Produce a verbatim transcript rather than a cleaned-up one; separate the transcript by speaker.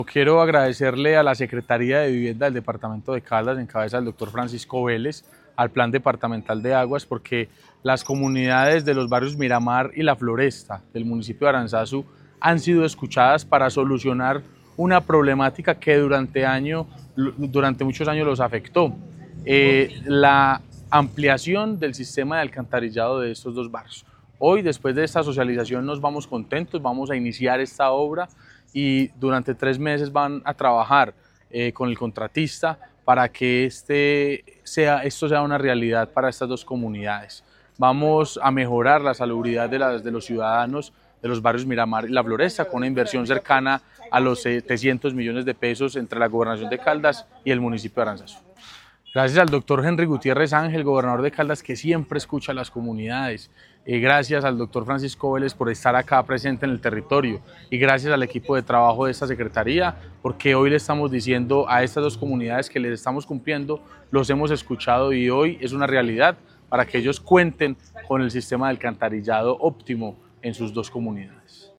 Speaker 1: Quiero agradecerle a la Secretaría de Vivienda del Departamento de Caldas, en cabeza del doctor Francisco Vélez, al Plan Departamental de Aguas, porque las comunidades de los barrios Miramar y La Floresta del municipio de Aranzazu han sido escuchadas para solucionar una problemática que durante, año, durante muchos años los afectó. Eh, la ampliación del sistema de alcantarillado de estos dos barrios. Hoy, después de esta socialización, nos vamos contentos, vamos a iniciar esta obra y durante tres meses van a trabajar eh, con el contratista para que este sea, esto sea una realidad para estas dos comunidades. Vamos a mejorar la salubridad de, las, de los ciudadanos de los barrios Miramar y La Floresta con una inversión cercana a los setecientos millones de pesos entre la Gobernación de Caldas y el municipio de Aranzazu. Gracias al doctor Henry Gutiérrez Ángel, gobernador de Caldas, que siempre escucha a las comunidades. Eh, gracias al doctor Francisco Vélez por estar acá presente en el territorio. Y gracias al equipo de trabajo de esta secretaría, porque hoy le estamos diciendo a estas dos comunidades que les estamos cumpliendo, los hemos escuchado y hoy es una realidad para que ellos cuenten con el sistema de alcantarillado óptimo en sus dos comunidades.